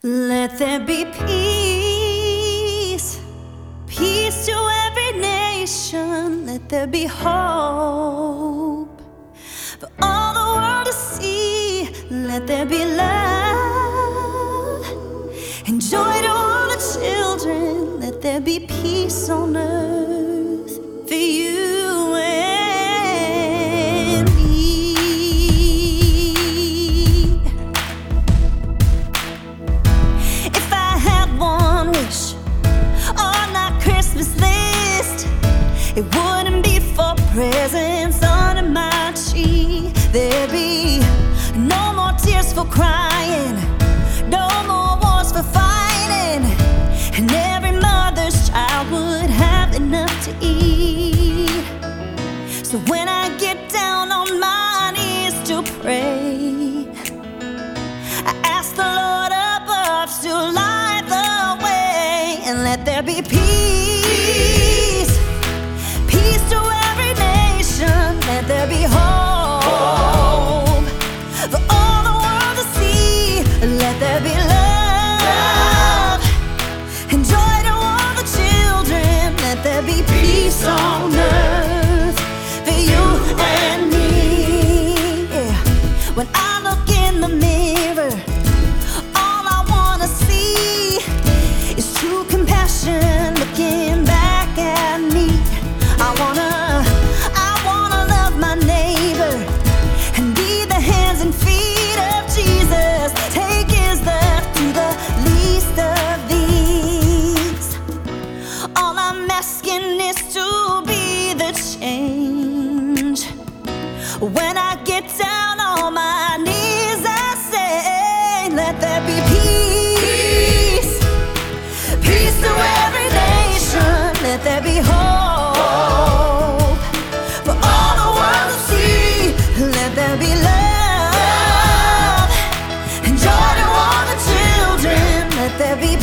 Let there be peace, peace to every nation. Let there be hope for all the world to see. Let there be love and joy to all the children. Let there be peace on earth for you and me. If I had one wish on our Christmas list, it wouldn't be for presents under my tree. There'd be no more tears for crying, no more wars for fighting, and every mother's child would have enough to eat. So when I get down on my knees to pray, I ask the Lord above to light the way, and let there be peace, peace to every nation. Let there be hope for all the world to see. Let there be love and joy to all the children. Let there be peace on earth for you and me. Yeah. When I look in the mirror, all I wanna see is true compassion looking back at me. I wanna love my neighbor and be the hands and feet of Jesus. Take his love to the least of these. All I'm asking is to be the change. When I get down on my knees, I say, let there be peace, peace to every nation. Let there be hope for all the world to see. Let there be love and joy to all the children. Let there be